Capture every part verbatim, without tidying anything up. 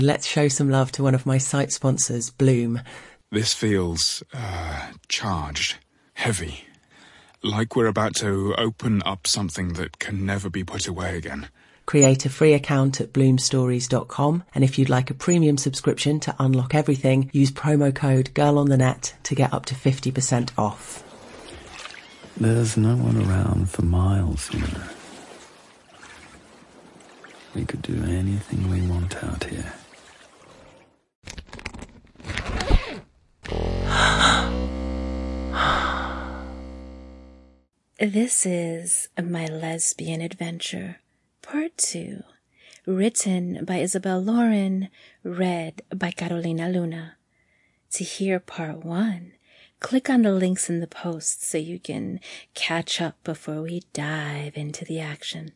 Let's show some love to one of my site sponsors, Bloom. This feels, uh, charged, heavy. Like we're about to open up something that can never be put away again. Create a free account at bloom stories dot com, and if you'd like a premium subscription to unlock everything, use promo code GIRLONTHENET to get up to fifty percent off. There's no one around for miles, you know. We could do anything we want out here. This is My Lesbian Adventure, Part two, written by Isabel Lauren, read by Carolina Luna. To hear Part one, click on the links in the post so you can catch up before we dive into the action.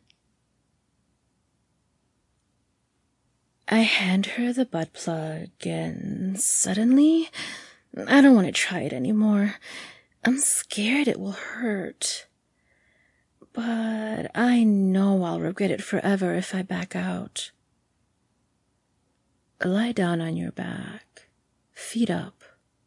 I hand her the butt plug, and suddenly, I don't want to try it anymore. I'm scared it will hurt. But I know I'll regret it forever if I back out. Lie down on your back, feet up.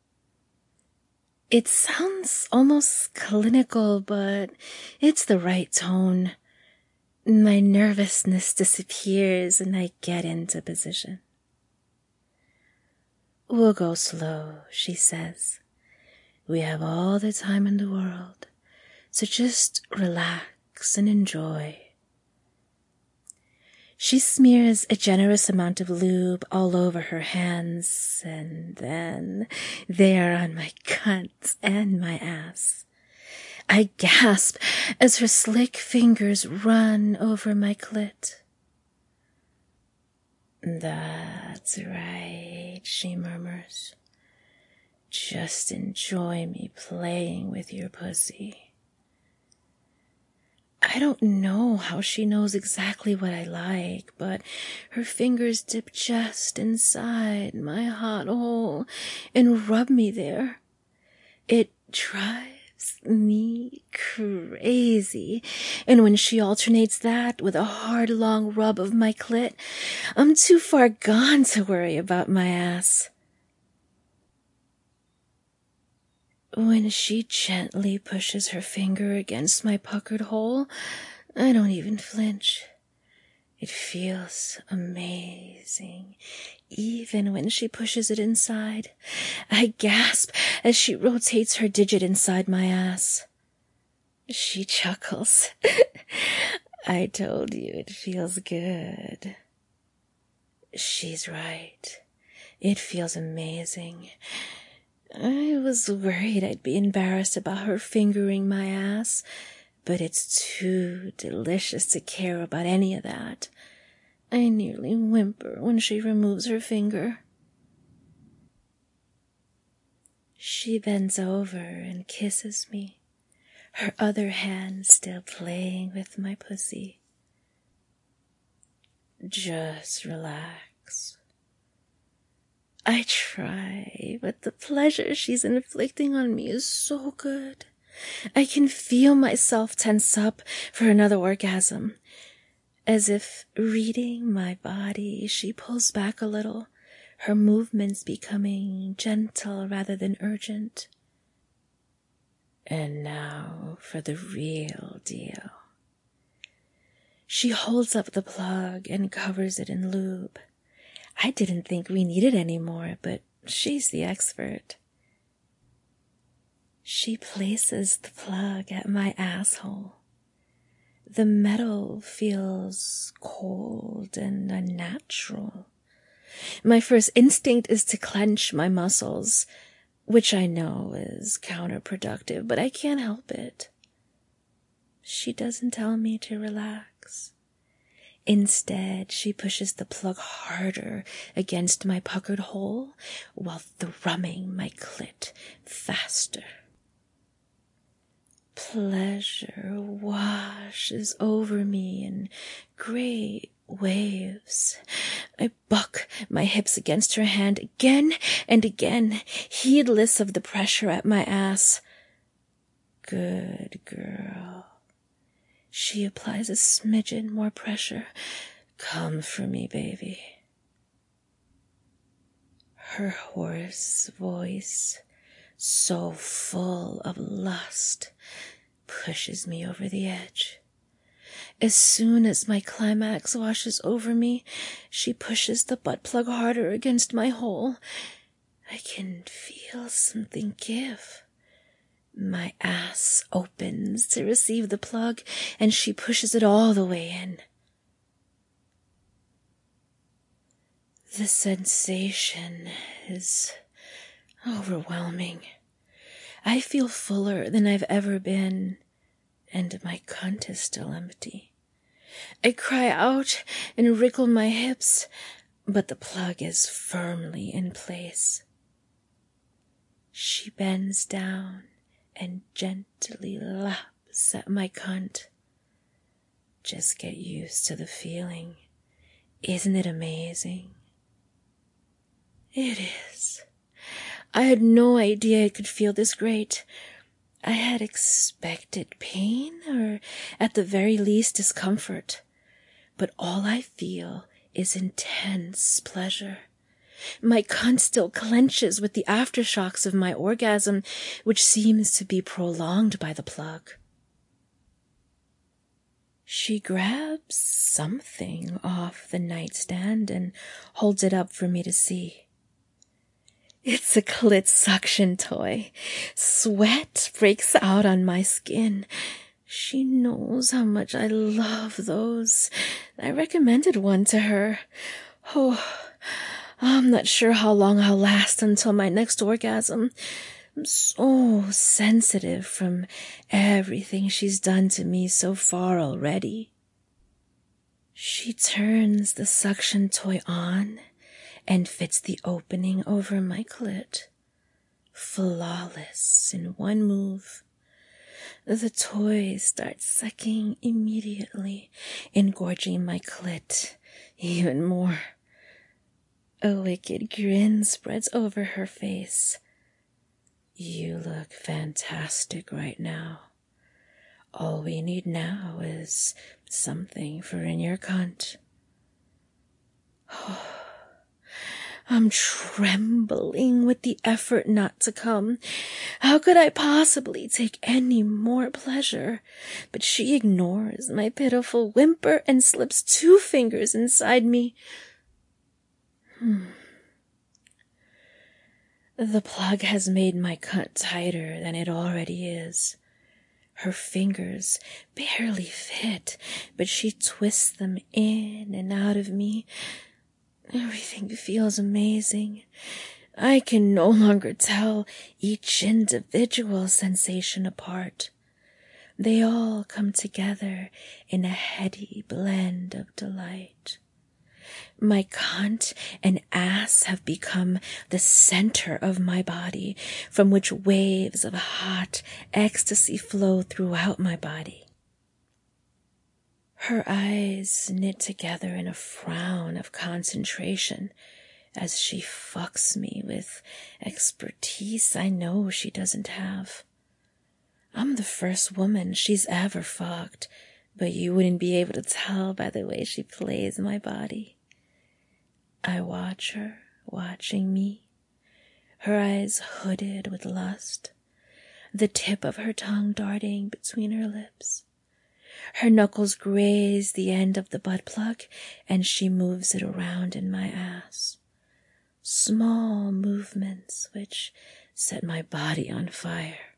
It sounds almost clinical, but it's the right tone. My nervousness disappears and I get into position. We'll go slow, she says. We have all the time in the world, so just relax and enjoy. She smears a generous amount of lube all over her hands, and then they are on my cunt and my ass. I gasp as her slick fingers run over my clit. That's right, she murmurs. Just enjoy me playing with your pussy. I don't know how she knows exactly what I like, but her fingers dip just inside my hot hole and rub me there. It drives me crazy, and when she alternates that with a hard, long rub of my clit, I'm too far gone to worry about my ass. When she gently pushes her finger against my puckered hole, I don't even flinch. It feels amazing, even when she pushes it inside. I gasp as she rotates her digit inside my ass. She chuckles. I told you it feels good. She's right. It feels amazing. I was worried I'd be embarrassed about her fingering my ass, but it's too delicious to care about any of that. I nearly whimper when she removes her finger. She bends over and kisses me, her other hand still playing with my pussy. Just relax. I try, but the pleasure she's inflicting on me is so good. I can feel myself tense up for another orgasm. As if reading my body, she pulls back a little, her movements becoming gentle rather than urgent. And now for the real deal. She holds up the plug and covers it in lube. I didn't think we needed any more, but she's the expert. She places the plug at my asshole. The metal feels cold and unnatural. My first instinct is to clench my muscles, which I know is counterproductive, but I can't help it. She doesn't tell me to relax. Instead, she pushes the plug harder against my puckered hole while thrumming my clit faster. Pleasure washes over me in great waves. I buck my hips against her hand again and again, heedless of the pressure at my ass. Good girl. She applies a smidgen more pressure. Come for me, baby. Her hoarse voice, so full of lust, pushes me over the edge. As soon as my climax washes over me, she pushes the butt plug harder against my hole. I can feel something give. My ass opens to receive the plug, and she pushes it all the way in. The sensation is overwhelming. I feel fuller than I've ever been, and my cunt is still empty. I cry out and wriggle my hips, but the plug is firmly in place. She bends down and gently laps at my cunt. Just get used to the feeling. Isn't it amazing? It is. I had no idea it could feel this great. I had expected pain, or at the very least discomfort. But all I feel is intense pleasure. My cunt still clenches with the aftershocks of my orgasm, which seems to be prolonged by the plug. She grabs something off the nightstand and holds it up for me to see. It's a clit suction toy. Sweat breaks out on my skin. She knows how much I love those. I recommended one to her. Oh, I'm not sure how long I'll last until my next orgasm. I'm so sensitive from everything she's done to me so far already. She turns the suction toy on and fits the opening over my clit. Flawless in one move. The toy starts sucking immediately, engorging my clit even more. A wicked grin spreads over her face. You look fantastic right now. All we need now is something for in your cunt. Oh, I'm trembling with the effort not to come. How could I possibly take any more pleasure? But she ignores my pitiful whimper and slips two fingers inside me. Hmm. The plug has made my cunt tighter than it already is. Her fingers barely fit, but she twists them in and out of me. Everything feels amazing. I can no longer tell each individual sensation apart. They all come together in a heady blend of delight. My cunt and ass have become the center of my body, from which waves of hot ecstasy flow throughout my body. Her eyes knit together in a frown of concentration as she fucks me with expertise I know she doesn't have. I'm the first woman she's ever fucked, but you wouldn't be able to tell by the way she plays my body. I watch her, watching me, her eyes hooded with lust, the tip of her tongue darting between her lips. Her knuckles graze the end of the butt plug, and she moves it around in my ass. Small movements which set my body on fire.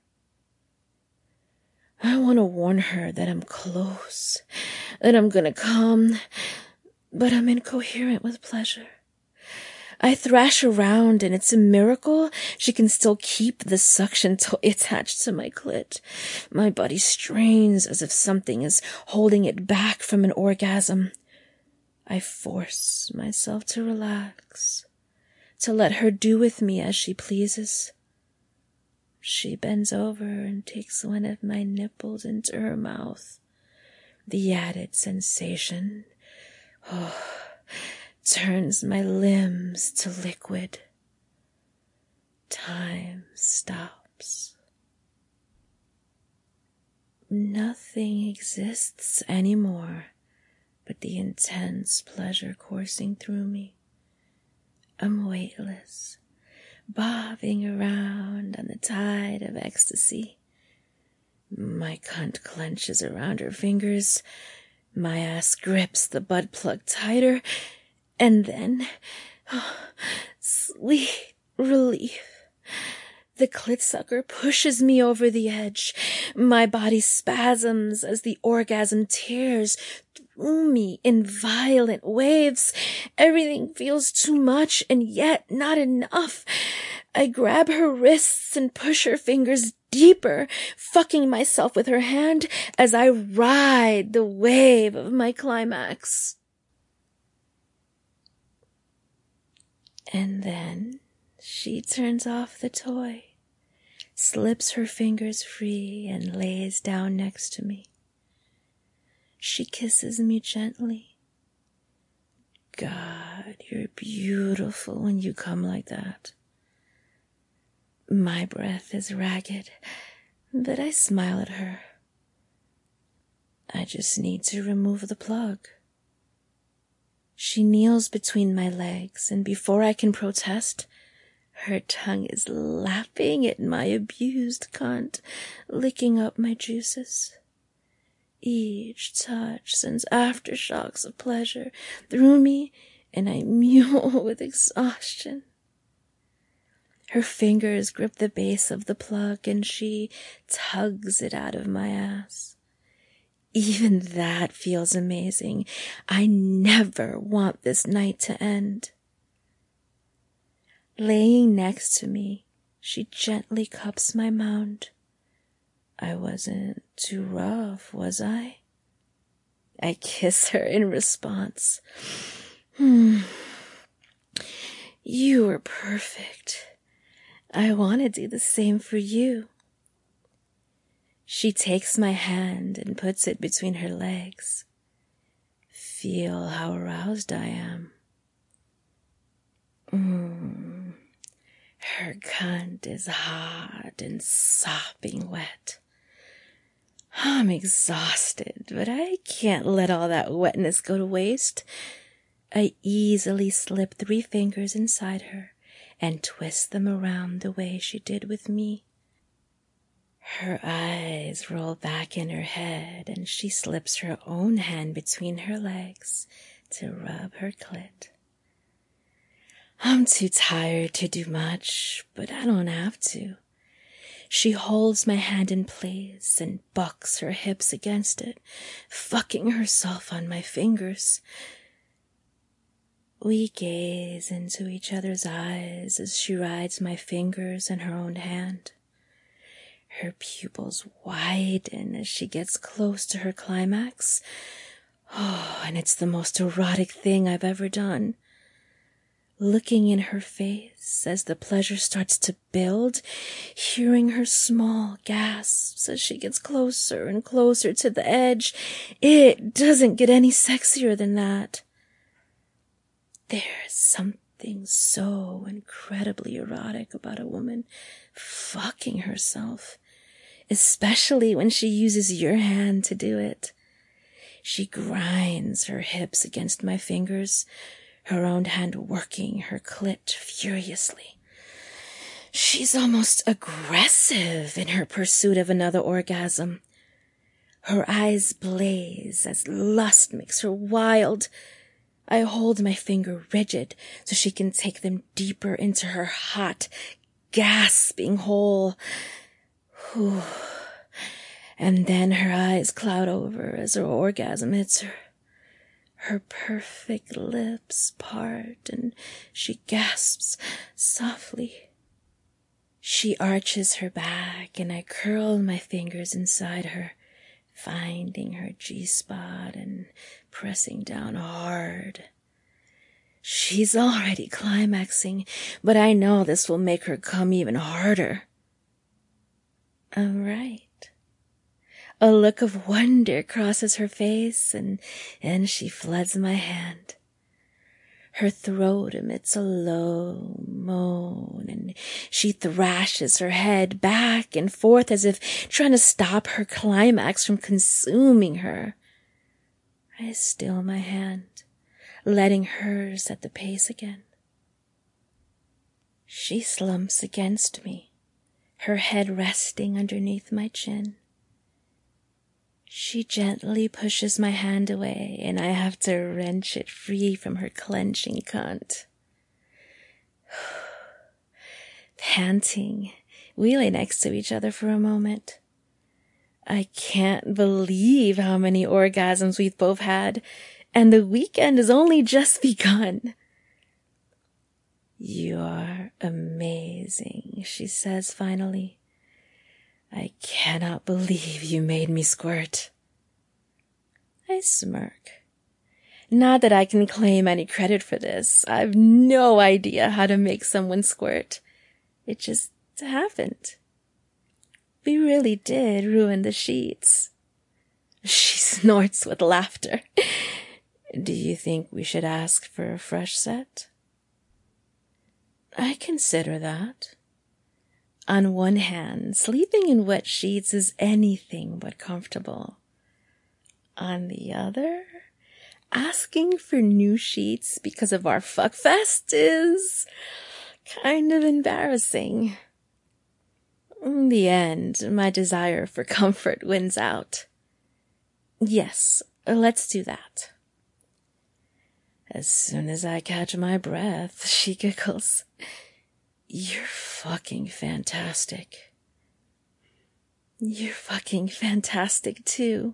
I want to warn her that I'm close, that I'm gonna come, but I'm incoherent with pleasure. I thrash around, and it's a miracle she can still keep the suction toy attached to my clit. My body strains as if something is holding it back from an orgasm. I force myself to relax, to let her do with me as she pleases. She bends over and takes one of my nipples into her mouth. The added sensation, oh, turns my limbs to liquid. Time stops. Nothing exists anymore but the intense pleasure coursing through me. I'm weightless, bobbing around on the tide of ecstasy. My cunt clenches around her fingers. My ass grips the butt plug tighter. And then, oh, sweet relief. The clit sucker pushes me over the edge. My body spasms as the orgasm tears through me in violent waves. Everything feels too much and yet not enough. I grab her wrists and push her fingers deeper, fucking myself with her hand as I ride the wave of my climax. And then she turns off the toy, slips her fingers free, and lays down next to me. She kisses me gently. God, you're beautiful when you come like that. My breath is ragged, but I smile at her. I just need to remove the plug. She kneels between my legs, and before I can protest, her tongue is lapping at my abused cunt, licking up my juices. Each touch sends aftershocks of pleasure through me, and I mew with exhaustion. Her fingers grip the base of the plug, and she tugs it out of my ass. Even that feels amazing. I never want this night to end. Laying next to me, she gently cups my mound. I wasn't too rough, was I? I kiss her in response. Hmm. You were perfect. I want to do the same for you. She takes my hand and puts it between her legs. Feel how aroused I am. Mm. Her cunt is hot and sopping wet. I'm exhausted, but I can't let all that wetness go to waste. I easily slip three fingers inside her and twist them around the way she did with me. Her eyes roll back in her head, and she slips her own hand between her legs to rub her clit. I'm too tired to do much, but I don't have to. She holds my hand in place and bucks her hips against it, fucking herself on my fingers. We gaze into each other's eyes as she rides my fingers in her own hand. Her pupils widen as she gets close to her climax. Oh, and it's the most erotic thing I've ever done. Looking in her face as the pleasure starts to build, hearing her small gasps as she gets closer and closer to the edge, it doesn't get any sexier than that. There's something so incredibly erotic about a woman fucking herself, especially when she uses your hand to do it. She grinds her hips against my fingers, her own hand working her clit furiously. She's almost aggressive in her pursuit of another orgasm. Her eyes blaze as lust makes her wild. I hold my finger rigid so she can take them deeper into her hot, gasping hole. Whew. And then her eyes cloud over as her orgasm hits her. Her perfect lips part and she gasps softly. She arches her back and I curl my fingers inside her, finding her G-spot and pressing down hard. She's already climaxing, but I know this will make her come even harder. I'm right. A look of wonder crosses her face, and then she floods my hand. Her throat emits a low moan, and she thrashes her head back and forth as if trying to stop her climax from consuming her. I still my hand, letting her set the pace again. She slumps against me, her head resting underneath my chin. She gently pushes my hand away, and I have to wrench it free from her clenching cunt. Panting, we lay next to each other for a moment. I can't believe how many orgasms we've both had, and the weekend has only just begun. "You're amazing," she says finally. "I cannot believe you made me squirt." I smirk. Not that I can claim any credit for this. I've no idea how to make someone squirt. It just happened. We really did ruin the sheets. She snorts with laughter. "Do you think we should ask for a fresh set?" I consider that. On one hand, sleeping in wet sheets is anything but comfortable. On the other, asking for new sheets because of our fuckfest is kind of embarrassing. In the end, my desire for comfort wins out. Yes, let's do that. As soon as I catch my breath, she giggles. "You're fucking fantastic." "You're fucking fantastic too."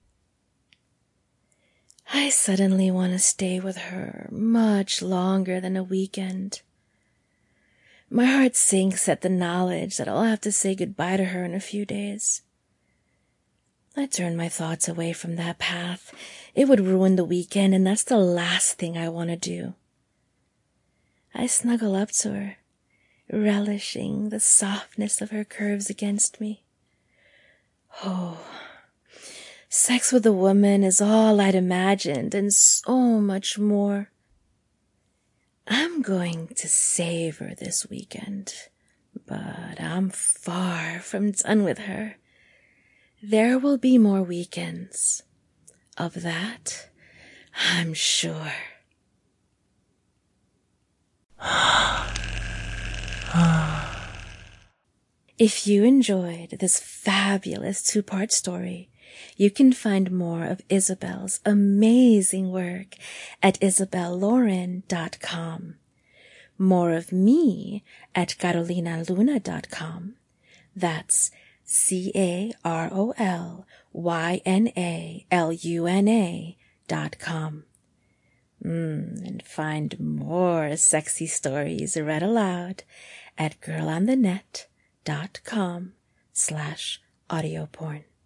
I suddenly want to stay with her much longer than a weekend. My heart sinks at the knowledge that I'll have to say goodbye to her in a few days. I turn my thoughts away from that path. It would ruin the weekend, and that's the last thing I want to do. I snuggle up to her, relishing the softness of her curves against me. Oh, sex with a woman is all I'd imagined and so much more. I'm going to savor this weekend, but I'm far from done with her. There will be more weekends. Of that, I'm sure. If you enjoyed this fabulous two-part story, you can find more of Isabel's amazing work at isabel lauren dot com, more of me at carolina luna dot com. That's C A R O L Y N A L U N A dot com. Mm, and find more sexy stories read aloud at girlonthenet dot com slash audio porn.